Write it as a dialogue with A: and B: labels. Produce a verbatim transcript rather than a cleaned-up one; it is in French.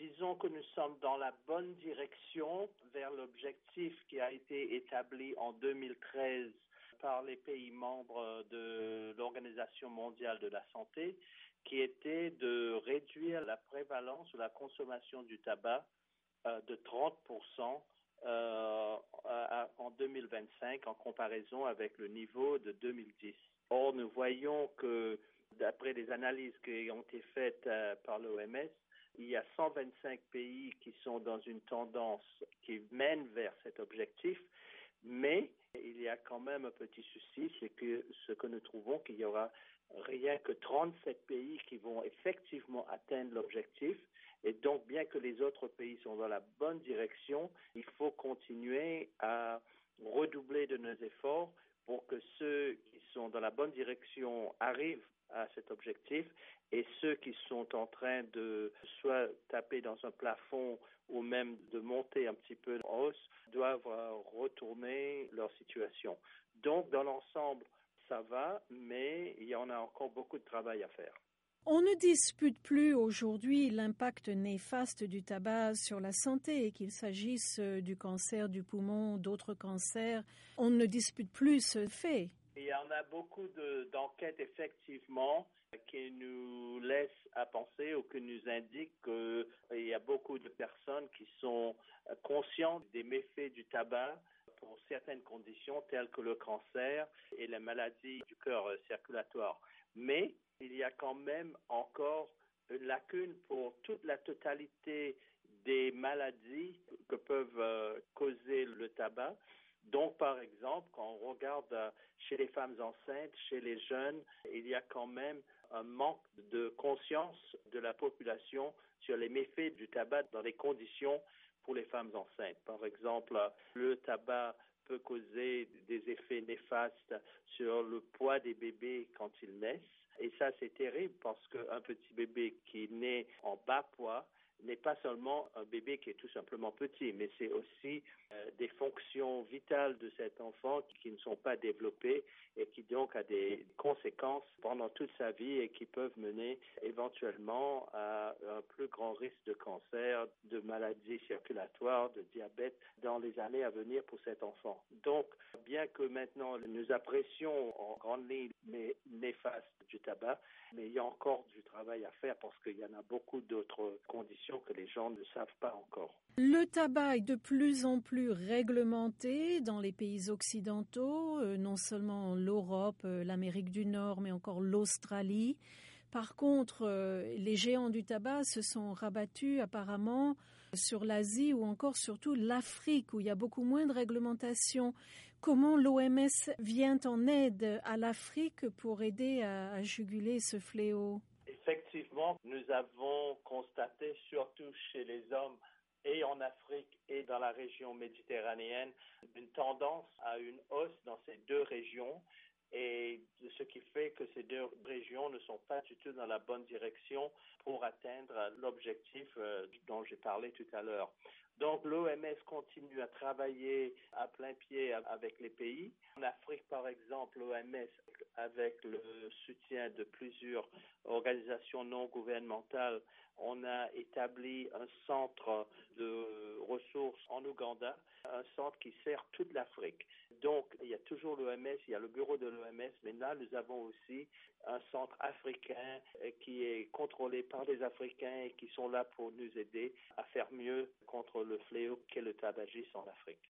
A: disons que nous sommes dans la bonne direction vers l'objectif qui a été établi en deux mille treize par les pays membres de l'Organisation mondiale de la santé, qui était de réduire la prévalence ou la consommation du tabac euh, de trente pour cent euh, à, en deux mille vingt-cinq en comparaison avec le niveau de deux mille dix. Or, nous voyons que d'après les analyses qui ont été faites euh, par l'O M S, il y a cent vingt-cinq pays qui sont dans une tendance qui mène vers cet objectif, mais il y a quand même un petit souci, c'est que ce que nous trouvons qu'il y aura rien que trente-sept pays qui vont effectivement atteindre l'objectif. Et donc, bien que les autres pays sont dans la bonne direction, il faut continuer à redoubler de nos efforts pour que ceux qui sont dans la bonne direction arrivent à cet objectif et ceux qui sont en train de soit taper dans un plafond ou même de monter un petit peu en hausse doivent retourner leur situation. Donc, dans l'ensemble, ça va, mais il y en a encore beaucoup de travail à faire.
B: On ne dispute plus aujourd'hui l'impact néfaste du tabac sur la santé, qu'il s'agisse du cancer du poumon, d'autres cancers. On ne dispute plus ce fait.
A: Il y en a beaucoup de, d'enquêtes, effectivement, qui nous laissent à penser ou qui nous indiquent qu'il y a beaucoup de personnes qui sont conscientes des méfaits du tabac pour certaines conditions telles que le cancer et les maladies du cœur circulatoire. Mais il y a quand même encore une lacune pour toute la totalité des maladies que peuvent euh, causer le tabac. Donc, par exemple, quand on regarde chez les femmes enceintes, chez les jeunes, il y a quand même un manque de conscience de la population sur les méfaits du tabac dans les conditions pour les femmes enceintes. Par exemple, le tabac peut causer des effets néfastes sur le poids des bébés quand ils naissent. Et ça, c'est terrible parce qu'un petit bébé qui naît en bas poids n'est pas seulement un bébé qui est tout simplement petit, mais c'est aussi euh, des fonctions vitales de cet enfant qui, qui ne sont pas développées et qui donc a des conséquences pendant toute sa vie et qui peuvent mener éventuellement à un plus grand risque de cancer, de maladies circulatoires, de diabète dans les années à venir pour cet enfant. Donc, bien que maintenant nous apprécions en grande ligne les néfastes du tabac, mais il y a encore du travail à faire parce qu'il y en a beaucoup d'autres conditions que les gens ne savent pas encore.
B: Le tabac est de plus en plus réglementé dans les pays occidentaux, euh, non seulement l'Europe, euh, l'Amérique du Nord, mais encore l'Australie. Par contre, euh, les géants du tabac se sont rabattus apparemment sur l'Asie ou encore surtout l'Afrique, où il y a beaucoup moins de réglementation. Comment l'O M S vient en aide à l'Afrique pour aider à, à juguler ce fléau?
A: Effectivement, nous avons constaté, surtout chez les hommes et en Afrique et dans la région méditerranéenne, une tendance à une hausse dans ces deux régions, et ce qui fait que ces deux régions ne sont pas du tout dans la bonne direction pour atteindre l'objectif dont j'ai parlé tout à l'heure. Donc l'O M S continue à travailler à plein pied avec les pays. En Afrique, par exemple, l'O M S, avec le soutien de plusieurs organisations non gouvernementales, on a établi un centre de ressources en Ouganda, un centre qui sert toute l'Afrique. Donc, il y a toujours l'O M S, il y a le bureau de l'O M S, mais là, nous avons aussi un centre africain qui est contrôlé par des Africains et qui sont là pour nous aider à faire mieux contre le fléau qu'est le tabagisme en Afrique.